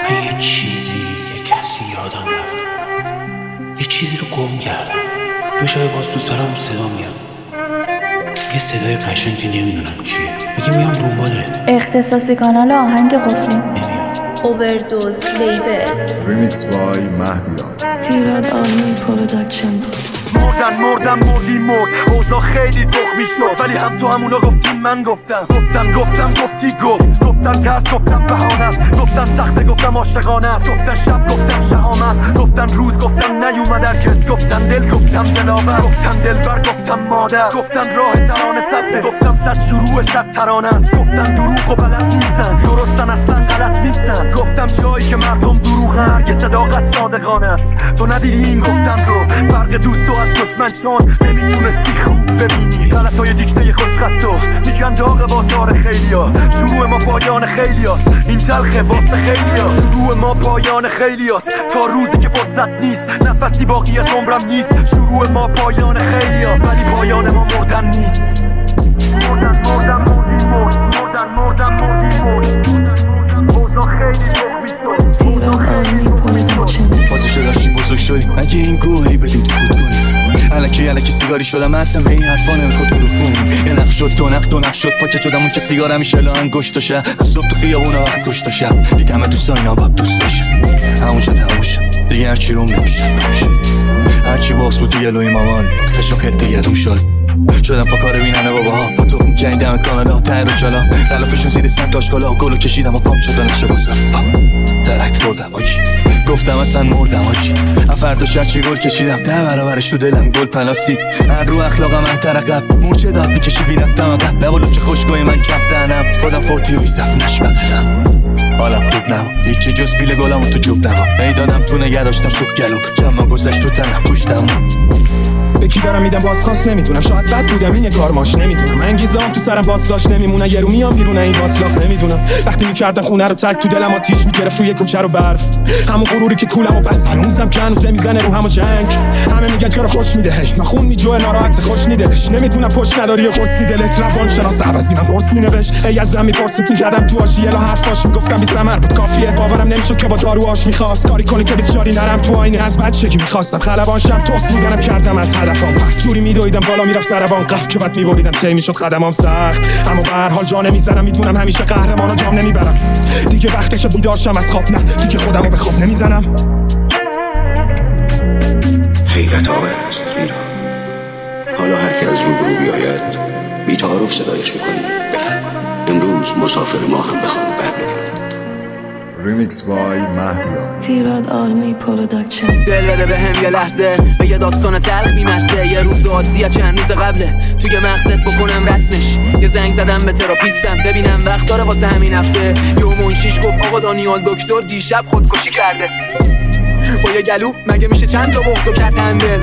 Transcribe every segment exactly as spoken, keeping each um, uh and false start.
من یه چیزی یه کسی یادم رفت، یه چیزی رو گم کردم. دو شای باز تو سرم صدا میاد، یه صدای قشنگ که نمیدونم کیه، میگه میام دنبالت. اختصاصی کانال آهنگ قفلی. نمیام. اووردوز لیبل. ریمیکس بای مهدیان. پیراد آرمی پروداکشن. مردن مردن مردی مرد، اوضاع خیلی تخمی شد، ولی هم تو همونا گفتین من گفتم گفتم گفتم گفتی گفت گفتن ترس گفتم بهانه است، گفتن سخته گفتم عاشقانه است، گفتن شب گفتم شهامت، گفتن روز گفتم نیومد هرگز، گفتن دل گفتم دلاور، گفتن دلبر گفتم مادر، گفتن راه ترانه سده، گفتم صد شروع صد ترانه است، گفتن دروغ و بلد نیستن، درستن اصلا غلط نیستن، گفتم جایی که مردم دروغن هرگز صداقت صادقانه است. تو ندیدی این گفتن رو، فرق دوست و از دشمن چون نمیتونستی خوب ببینی غلطای دیکته خوشخطو، میگن داغ بازار خیلیا، شروع ما پایان خیلیاست، این تلخه واسه خیلیا، شروع ما پایان خیلیاست، تا روزی که فرصت نیست نفسی باقی از عمرم نیست، شروع ما پایان خیلیاست ولی پایان ما مردن نیست. مردن مردن مردی مرد، مردن مردن مردی مرد، اوضاع خیلی تخمی شد. پیراد آرمی پروداکشن. فازشو داشتیم بزرگ شدیم اگه این گوهی بدیم تو فوت کنیم، الکی الکی سیگاری شدم اصلا به این حرفا نمیخواد برو کنیم، یه نخ شد دو نخ دو نخ شد پاکت شدم اون که سیگار همیشه لان گشت و شب، از صبح تو خیابونا وقت گشت و شب دیدم دوستا اینا باب دوست داشت، همونجا تموم شد دیگه هرچی روم نمیشه هرچی باز بود توی لوی مامان خشو خیلی یادم شد، شدم پا کار بیننه باباها با تو کنی دم کانالا تر و چالا تلافشون زیر سن تاشکالا گلو کشیدم و پام شد و نقشه بازم درک بردم آجی، گفتم اصلا مردم آجی، فردا شد چی گل کشیدم ده برابرش تو دلم گل پلاسی، هر رو اخلاقم هم ترقب مورچه داد میکشی بیرفتم عقب لبالو چه خوشگاهی من کفتنم خودم فورتی و ایصف نش بقلم، حالم خوب نبود هیچی جز فیل گلم و تو چوب نبا میدادم تو نگه داشتم سوخ گلوم چما گذشت تو تنم پوشتم به کی دارم میدم بازخواست نمیدونم، شاید بد بودم این یه کارماش نمیدونم، انگیزام تو سرم بازداشت نمیمونه، یه رو میام بیرون این باطلاق نمیدونم، وقتی میکردن خونه رو تک تو دلم آتیش میگرفت روی کوچه رو برف، همون غروری که کولم و بس هنوزم که هنوزه میزنه رو همو جنگ، همه میگن چرا خوش میده هی من خون میجوه ناراحت خوش نیدهش، نمیتونم پشت نداری و قرصی دلت روان شناس عوضی من قرص مینوشت، ای از زن میپرسید میکردم تو آژیلا حرفاش میگفتم بی ثمر بود کافیه، باورم نمیشد که با داروهاش میخواست کاری کنه که بیست جاری نرم تو آینه، از بچگی میخواستم خلبان شم توس میدنم کردم از هدفم جوری میدویدم بالا میرفت سروان قف که بعد میبریدم طی میشد قدمام سخت، اما به هر حال جا نمیزنم میدونم همیشه قهرمانو جام نمیبرم، دیگه وقتش بیدار شم از خواب، نه دیگه خودمو به خواب نمیزنم. حیرت آور است ایران، حالا هر که از روبرو بیاید بی‌تعارف صدایش میکنیم بفرما، امروز مسافر ما هم بخوام برمیگردد. ریمیکس بای مهدیان. پیراد آرمی پروداکشن. دل بده به هم یه لحظه به یه داستان تلخ بیمسته، یه روز عادیه چند روز قبله توی مغزت بکنم رسمش، یه زنگ زدم به تراپیستم ببینم وقت داره واسه همین هفته، یه منشیش گفت آقا دانیال دکتر دیشب خودکشی کرده، با یه گلو مگه میشه چند تا بغضو کرد هندل،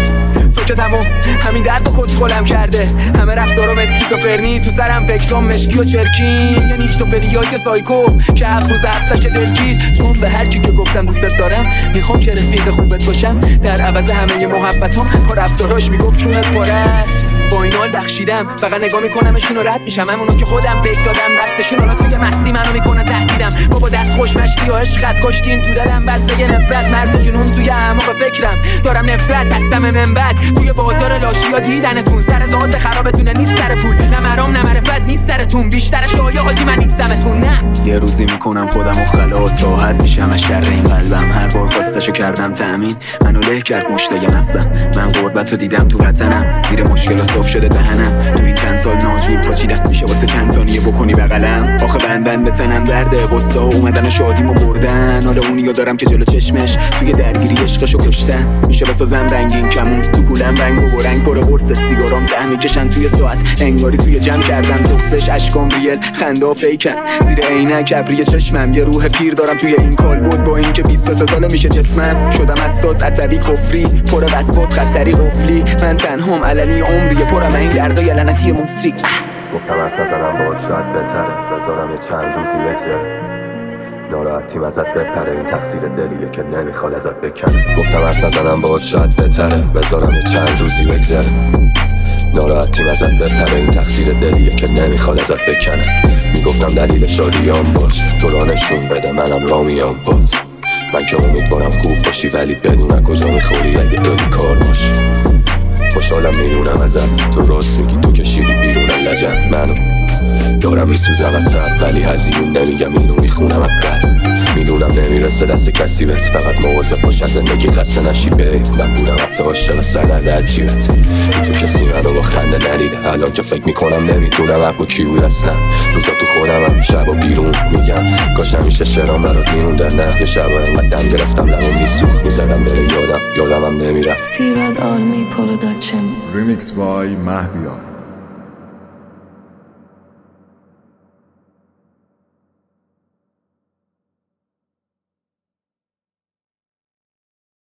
سکتم و همین درد با کسخولم کرده، همه رفتارم اسکیزوفرنی تو سرم فکرام مشکی و چرکین، یه نیکتوفریای سایکو که هفت روز هفتش دلگیر، چون به هر کی که گفتم دوست دارم میخوام که رفیق خوبت باشم، در عوض همه محبتام با رفتاراش میگفت چونت پاره است، با این حال بخشیدم فقط نگاه میکنمشون و رد میشم، همونو که خودم پیک دادم دستشون، حالا توی مستی منو میکنن تهدیدم، بابا دست خوش مشتی و عشق از کشتین تو دلم بسته یه نفرت، مرز جنون توی اعماق فکرم دارم نفرت دستم من بعد توی بازار لاشیا دیدنتون، سر ذات خرابتونه نیست سر پول، نه مرام نه معرفت نیست سرتون، بیشتر شایعه حاجی من نیستمتون، نه یه روزی میکنم خودمو خلاص، راحت میشم از شر این قلبم، هر بار خواستشو کردم تأمین منو له کرد مشتای مغزم، من غربتو دیدم تو وطنم، زیر مشکل و صف شده دهنم، تو این چند سال ناجور پاچیدم میشه واسه چند ثانیه بکنی بغلم، آخه بند بند تنم درده، قصه ها اومدن شادیمو بردن، حالا اونیو دارم که جلو چشمش توی درگیری عشقشو کشتن، میشه بسازم رنگین کمون تو کولم رنگ و رنگ پر قرص سیگارام ته میکشن توی ساعت، انگاری توی جمع کردم تخصش اشکام ریل خنده و فیکن، زیر عینک ابری چشمم یه روح پیر دارم توی این کال بود، با اینکه بیست و سه ساله میشه جسمم، شدم حساس عصبی کفری پر وسواس خطری قفلی، من تنهام علنی عمری پرم این دردای لعنتی مصری، گفتم حرف نزنم باهات شاید بهتره، بذارم یه چند روزی بگذره، ناراحتیم ازت بهتره، این تقصیر دلیه که نمیخواد ازت بکنه، گفتم حرف نزنم باهات شاید بهتره، بذارم یه چند روزی بگذره، ناراحتیم ازت بهتره، این تقصیر دلیه که نمیخواد ازت بکنه، میگفتم دلیل شادیام باش، تو را نشون بده منم رامیام بات. من که امیدوارم خوب باشی ولی بدون کجا میخوری اگه داری کار باشی. خوشحالم میدونم ازت، تو راست میگی، تو کشیدی بیرون لجن منو. دارم میسوزم ازت ولی هزیون نمیگم، اینو میخونم اکبر. میدونم نمیرسه دست کسی بهت، فقط مواظب باش از زندگی خسته نشی بید. من بودم حتی عاشق سند عجیبت، تو کسی منو با خنده ندیده. الان که فکر میکنم نمیتونم حق با کی بود اصلا. روزا تو خودم هم شبا بیرون میگم کاش همیشه شرام برات میروندن. نه یه شبا انقدر دم گرفتم لبا میسوخت، میزدم بره یادم یادم هم نمیرفت. پیراد آرمی پروداکشن. ریمیکس بای مهدیان.